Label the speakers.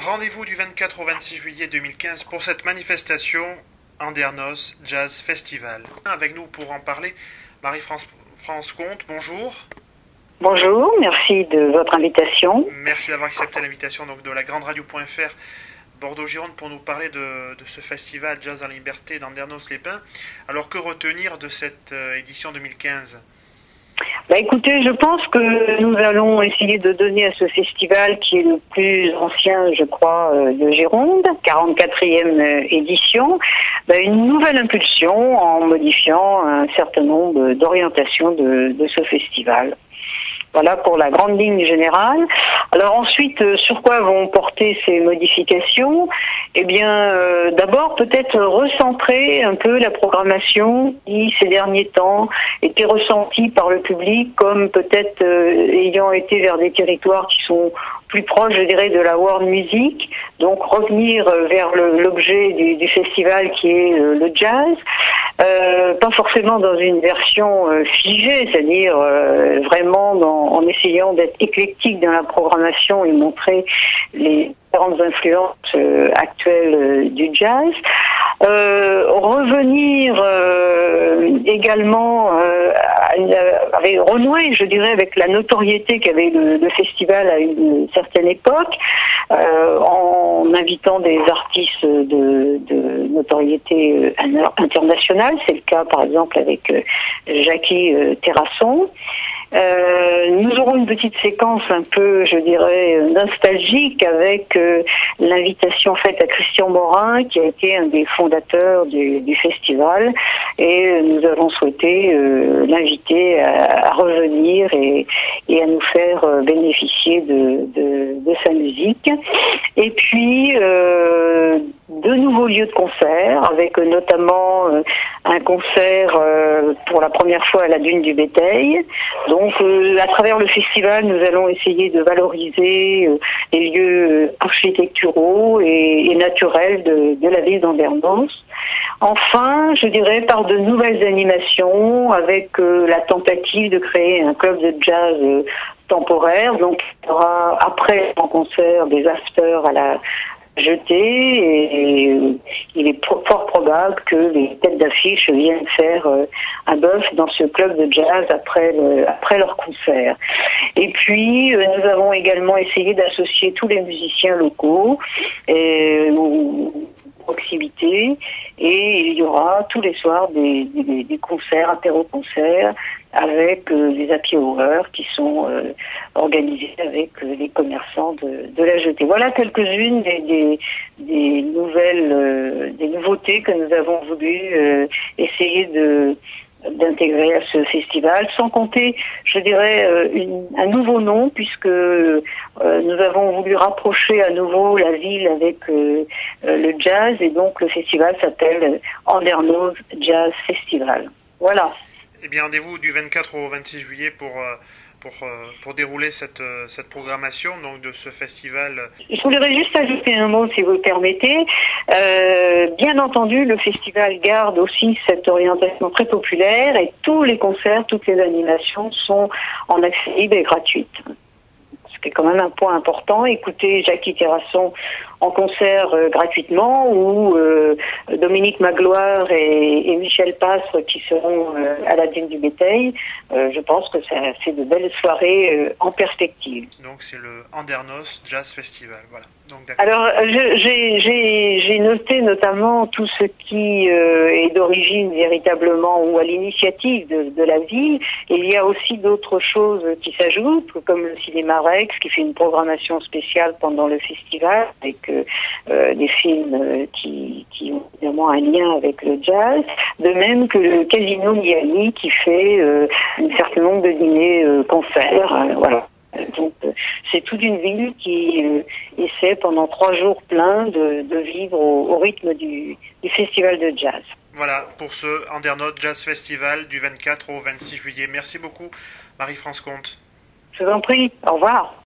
Speaker 1: Rendez-vous du 24 au 26 juillet 2015 pour cette manifestation Andernos Jazz Festival. Avec nous pour en parler, Marie-France Comte, bonjour.
Speaker 2: Bonjour, merci de votre invitation.
Speaker 1: Merci d'avoir accepté l'invitation donc, de la Grande Radio.fr Bordeaux-Gironde pour nous parler de ce festival Jazz en Liberté d'Andernos-les-Pins. Alors que retenir de cette édition 2015 ?
Speaker 2: Écoutez, je pense que nous allons essayer de donner à ce festival, qui est le plus ancien, je crois, de Gironde, 44e édition, une nouvelle impulsion en modifiant un certain nombre d'orientations de ce festival. Voilà pour la grande ligne générale. Alors ensuite, sur quoi vont porter ces modifications ? Eh bien, d'abord peut-être recentrer un peu la programmation qui, ces derniers temps, était ressentie par le public comme peut-être ayant été vers des territoires qui sont plus proches, je dirais, de la world music. Donc revenir vers l'objet du festival qui est le jazz. Pas forcément dans une version figée, c'est-à-dire vraiment en essayant d'être éclectique dans la programmation et montrer les différentes influences actuelles du jazz. Revenir également avec renouer, je dirais, avec la notoriété qu'avait le festival à une certaine époque, en invitant des artistes de notoriété internationale. C'est le cas, par exemple, avec Jackie Terrasson. Nous aurons une petite séquence un peu, je dirais, nostalgique avec l'invitation faite à Christian Morin, qui a été un des fondateurs du festival, et nous avons souhaité l'inviter à revenir et à nous faire bénéficier de sa musique. Et puis de nouveaux lieux de concert, avec notamment un concert pour la première fois à la Dune du Béteil. Donc à travers le festival, nous allons essayer de valoriser les lieux architecturaux et naturels de la ville d'Andernos. Enfin, je dirais par de nouvelles animations, avec la tentative de créer un club de jazz temporaire. Donc il y aura après en concert des afters à la jetée, et il est fort probable que les têtes d'affiche viennent faire un bœuf dans ce club de jazz après leur concert. Et puis nous avons également essayé d'associer tous les musiciens locaux proximité, et il y aura tous les soirs des concerts, apéro-concerts, avec des happy hours qui sont organisés avec les commerçants de la jetée. Voilà quelques-unes des nouveautés que nous avons voulu essayer d'intégrer à ce festival, sans compter, je dirais, un nouveau nom, puisque nous avons voulu rapprocher à nouveau la ville avec le jazz, et donc le festival s'appelle Andernos Jazz Festival. Voilà.
Speaker 1: Eh bien, rendez-vous du 24 au 26 juillet pour dérouler cette programmation donc de ce festival.
Speaker 2: Je voudrais juste ajouter un mot, si vous le permettez. Bien entendu, le festival garde aussi cette orientation très populaire, et tous les concerts, toutes les animations sont en accès libre et gratuite. Ce qui est quand même un point important. Écoutez Jackie Terrasson en concert gratuitement, ou Dominique Magloire et Michel Pastre qui seront à la Dune du Béteil. Je pense que c'est de belles soirées en perspective.
Speaker 1: Donc c'est le Andernos Jazz Festival, voilà. Donc,
Speaker 2: alors j'ai noté notamment tout ce qui est d'origine véritablement ou à l'initiative de la ville. Il y a aussi d'autres choses qui s'ajoutent, comme le Cinéma Rex qui fait une programmation spéciale pendant le festival avec des films qui ont évidemment un lien avec le jazz, de même que le Casino Miami qui fait un certain nombre de dîners concerts, voilà. Donc c'est toute une ville qui essaie pendant 3 jours pleins de vivre au rythme du festival de jazz.
Speaker 1: Voilà pour ce Andernos Jazz Festival du 24 au 26 juillet. Merci beaucoup Marie-France Comte.
Speaker 2: Je vous en prie, au revoir.